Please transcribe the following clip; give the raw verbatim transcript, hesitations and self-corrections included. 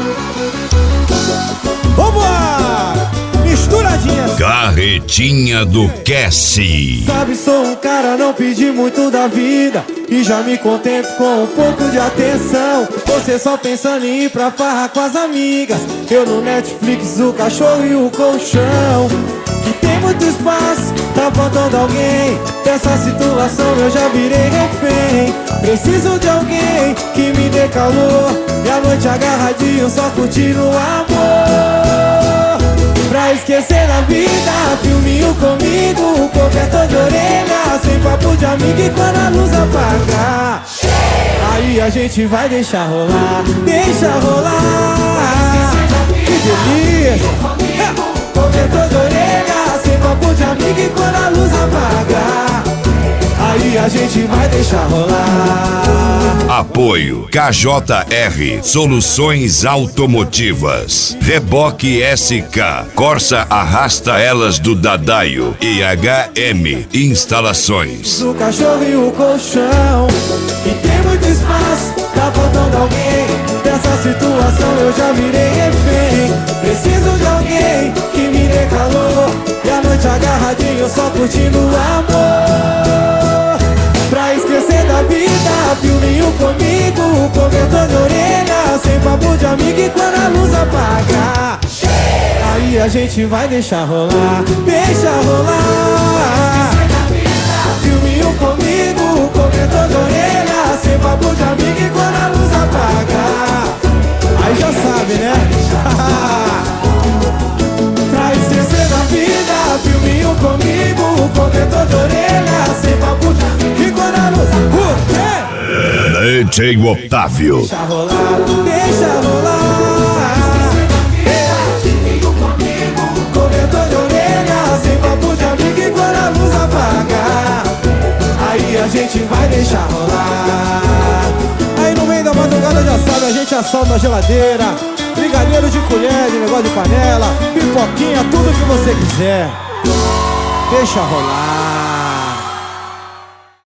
Vambora! Misturadinha. Carretinha do Cassie. Sabe, sou um cara, não pedi muito da vida e já me contento com um pouco de atenção. Você só pensando em ir pra farra com as amigas, eu no Netflix, o cachorro e o colchão. Que tem muito espaço, tá faltando alguém. Dessa situação eu já virei refém. Preciso de alguém que me dê calor e a noite agarradinho só curtindo o amor. Pra esquecer da vida, filminho comigo, cobertor de orelha, sem papo de amigo e quando a luz apagar, aí a gente vai deixar rolar, deixa rolar. Que delícia! Cobertor de orelha, sem papo de amigo e quando a luz apagar, aí a gente vai deixar rolar. Apoio K J R Soluções Automotivas, Reboque S K, Corsa Arrasta Elas do Dadaio e H M Instalações. O cachorro e o colchão, que tem muito espaço, tá faltando alguém. Dessa situação eu já virei refém. Preciso de alguém que me dê calor e a noite agarradinho só curtindo o amor. Pra esquecer da vida, filminho comigo, cobertor de orelha, sem papo de amigo e quando a luz apagar, aí a gente vai deixar rolar, deixa rolar. Filminho comigo, cobertor de orelha, sem papo de amigo e quando a luz apagar, aí já sabe, né? Pra esquecer da vida, filminho comigo, cobertor de orelha, sem papo de amigo e quando a luz apagar, D J Otávio. deixa rolar, deixa rolar. Filminho comigo, cobertor de orelha, sem papo de amigo e quando a luz apagar, aí a gente vai deixar rolar. Aí no meio da madrugada já sabe, a gente assalta a geladeira, brigadeiro de colher, de negócio de panela, pipoquinha, tudo que você quiser. Deixa rolar.